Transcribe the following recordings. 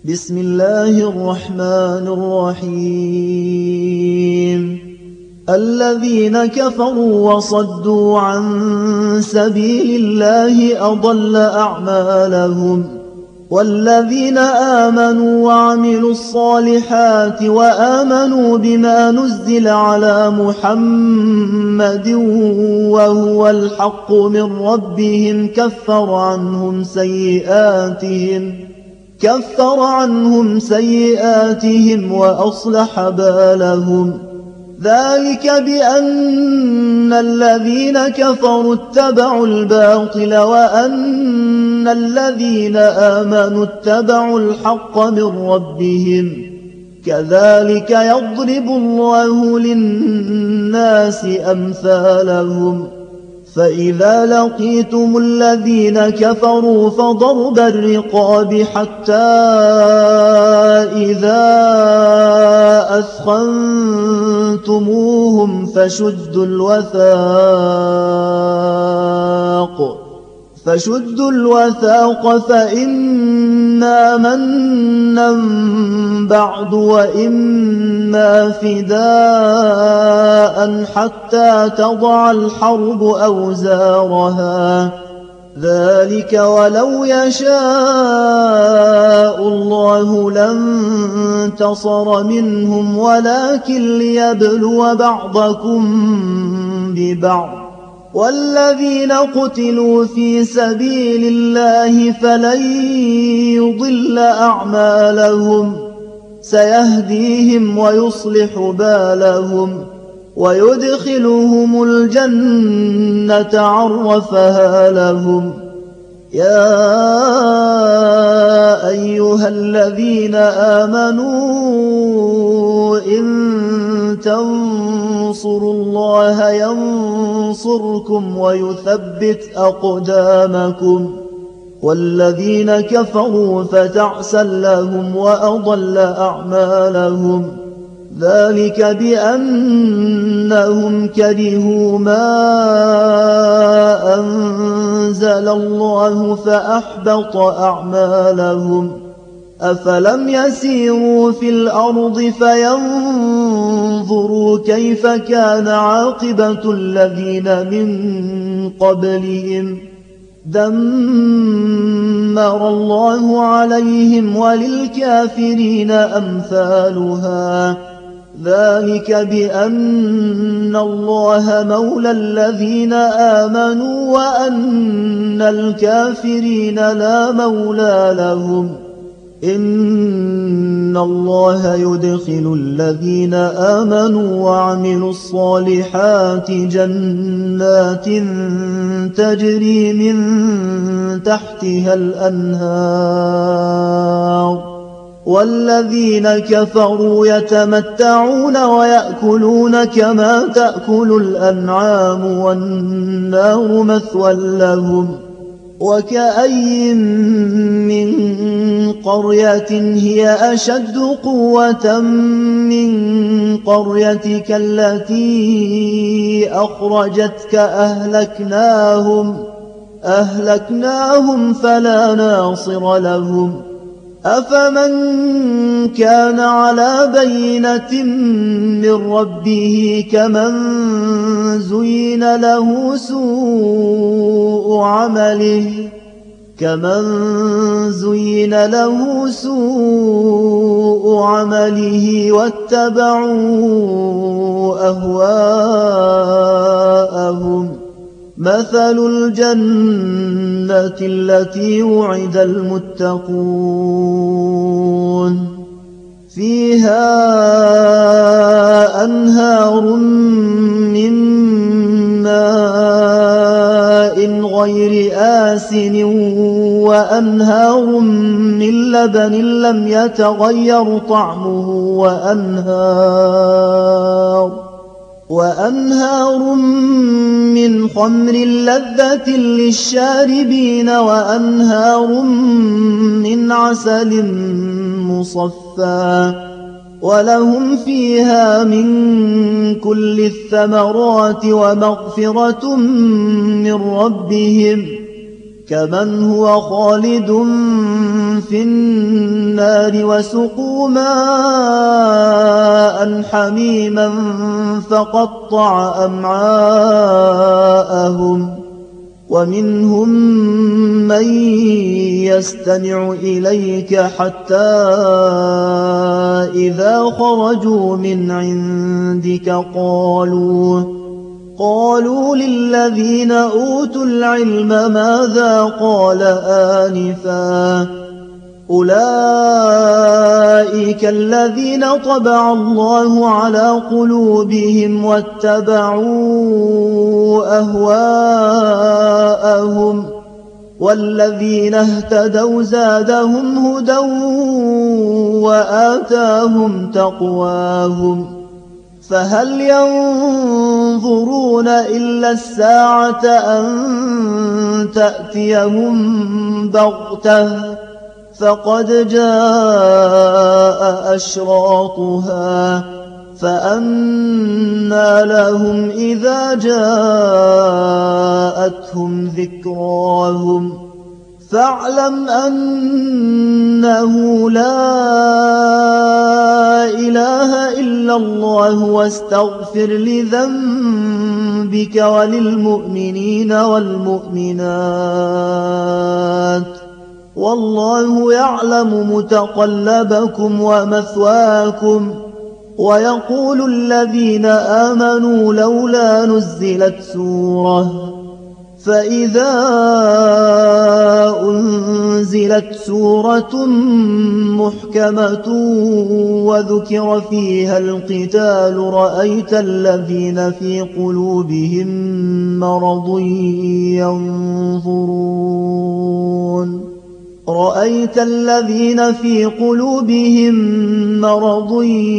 بسم الله الرحمن الرحيم الذين كفروا وصدوا عن سبيل الله أضل أعمالهم والذين آمنوا وعملوا الصالحات وآمنوا بما نزل على محمد وهو الحق من ربهم كفر عنهم سيئاتهم وأصلح بالهم ذلك بأن الذين كفروا اتبعوا الباطل وأن الذين آمنوا اتبعوا الحق من ربهم كذلك يضرب الله للناس أمثالهم فإذا لقيتم الذين كفروا فضرب الرقاب حتى إذا أثخنتموهم فشدوا الوثاق فإما منا بعد وإما فداء حتى تضع الحرب أوزارها ذلك ولو يشاء الله لانتصر منهم ولكن ليبلو بعضكم ببعض والذين قتلوا في سبيل الله فلن يضل أعمالهم سيهديهم ويصلح بالهم ويدخلهم الجنة عرفها لهم يا أيها الذين آمنوا إن تنصروا الله ينصركم ويثبت أقدامكم والذين كفروا فتعسا لهم وأضل أعمالهم ذلك بأنهم كرهوا ما أنزل الله فأحبط أعمالهم أفلم يسيروا في الأرض فينظروا كيف كان عاقبة الذين من قبلهم دمر الله عليهم وللكافرين أمثالها ذلك بأن الله مولى الذين آمنوا وأن الكافرين لا مولى لهم إن الله يدخل الذين آمنوا وعملوا الصالحات جنات تجري من تحتها الأنهار والذين كفروا يتمتعون ويأكلون كما تأكل الأنعام والنار مثوى لهم وكأي من قرية هي أشد قوة من قريتك التي أخرجتك أهلكناهم فلا ناصر لهم أفمن كان على بينة من ربه كمن زين له سوء عمله واتبعوا أهواءهم مثل الجنة التي وعد المتقون فيها أنهار من ماء غير آسن وأنهار من لبن لم يتغير طعمه وأنهار من خمر لذة للشاربين وأنهار من عسل مصفى ولهم فيها من كل الثمرات ومغفرة من ربهم كمن هو خالد في النار وسقوا ماء حميما فقطع أمعاءهم ومنهم من يستمع إليك حتى إذا خرجوا من عندك قالوا للذين أوتوا العلم ماذا قال آنفا أولئك الذين طبع الله على قلوبهم واتبعوا أهواءهم والذين اهتدوا زادهم هدى وآتاهم تقواهم فهل ينظرون إلا الساعة أن تأتيهم بغتة فقد جاء أشراطها فأنى لهم إذا جاءتهم ذكراهم فاعلم أنه لا إله إلا الله واستغفر لذنبك وللمؤمنين والمؤمنات والله يعلم متقلبكم ومثواكم ويقول الذين آمنوا لولا نزلت سورة فإذا أنزلت سورة محكمة وذكر فيها القتال رأيت الذين في قلوبهم مرض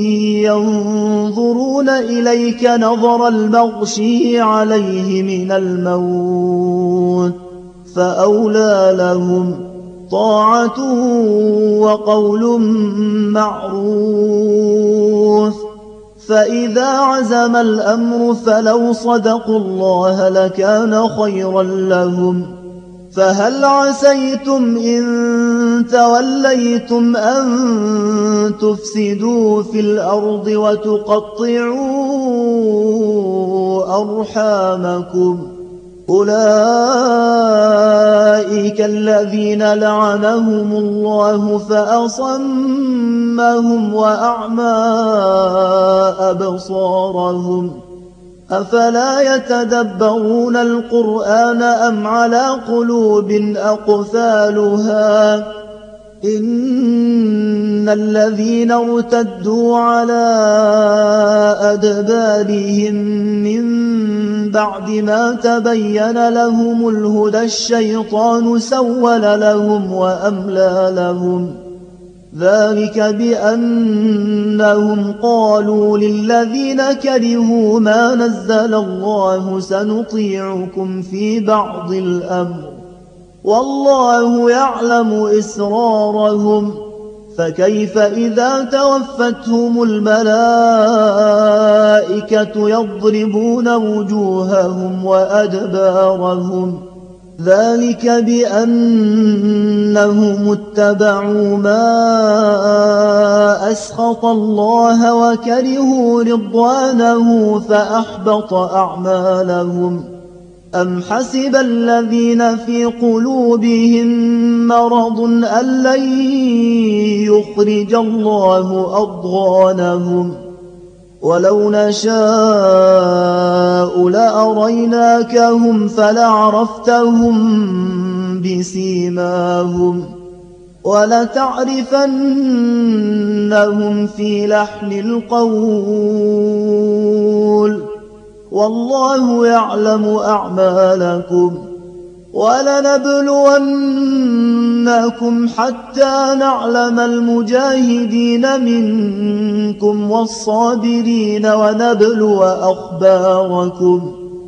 ينظرون إليك نظر المغشي عليه من الموت فأولى لهم طاعة وقول معروف فإذا عزم الأمر فلو صدقوا الله لكان خيرا لهم فهل عسيتم إن توليتم أن تفسدوا في الأرض وتقطعوا أرحامكم أولئك الذين لعنهم الله فأصمهم وأعمى أبصارهم أفلا يتدبرون القرآن أم على قلوب أقفالها إن الذين ارتدوا على أدبارهم من بعد ما تبين لهم الهدى الشيطان سول لهم وأملى لهم ذلك بأنهم قالوا للذين كرهوا ما نزل الله سنطيعكم في بعض الأمر والله يعلم إسرارهم فكيف إذا توفتهم الملائكة يضربون وجوههم وأدبارهم ذلك بأنهم اتبعوا ما أسخط الله وكرهوا رضوانه فأحبط أعمالهم أم حسب الذين في قلوبهم مرض أن لن يخرج الله أضغانهم ولو نشاء لأريناكهم فلعرفتهم بسيماهم ولتعرفنهم في لحن القول والله يعلم أعمالكم ولنبلونكم حتى نعلم المجاهدين منكم والصابرين ونبلو أخباركم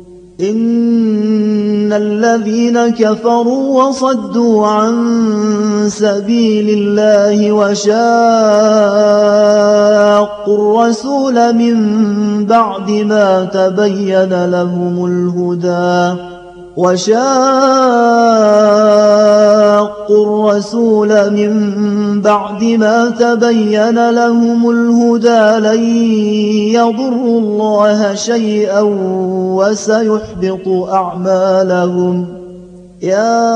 إن الذين كفروا وصدوا عن سبيل الله وشاقوا الرسول من بعد ما تبين لهم الهدى وشاقوا الرسول من بعد ما تبين لهم الهدى لن يضروا الله شيئا وسيحبط أعمالهم. يا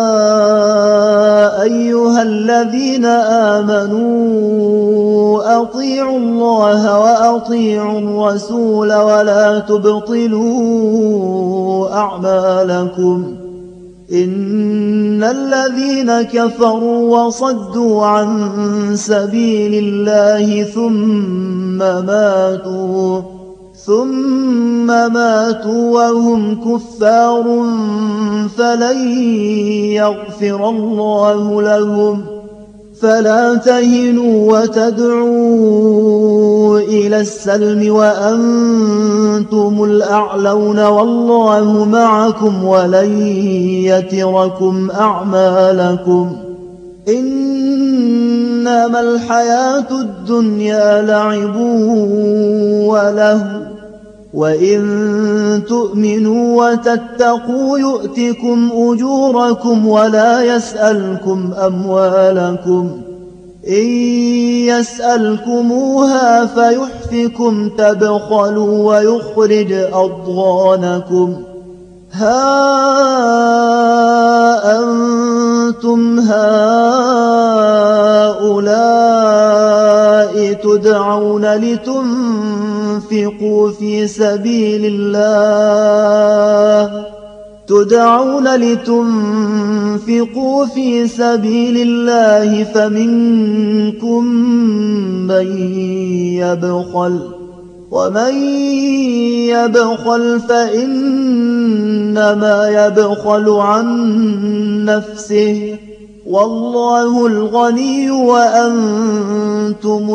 أيها الذين آمنوا أطيعوا الله وأطيعوا الرسول ولا تبطلوا أعمالكم. إن الذين كفروا وصدوا عن سبيل الله ثم ماتوا وهم كفار فلن يغفر الله لهم. فلا تهنوا وتدعوا إلى السلم وأنتم الأعلون والله معكم ولن يتركم أعمالكم. إنما الحياة الدنيا لعب وله وإن تؤمنوا وتتقوا يؤتكم أجوركم ولا يسألكم أموالكم. إن يسألكموها فيحفكم تبخلوا ويخرج أضغانكم. ها أنتم هؤلاء تدعون لتنفقوا في سبيل الله فمنكم من يبخل ومن يبخل فإنما يبخل عن نفسه والله الغني وأنتم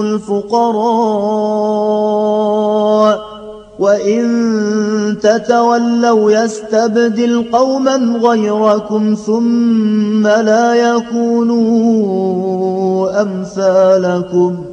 الفقراء. وإن تتولوا يستبدل قوما غيركم ثم لا يكونوا أمثالكم.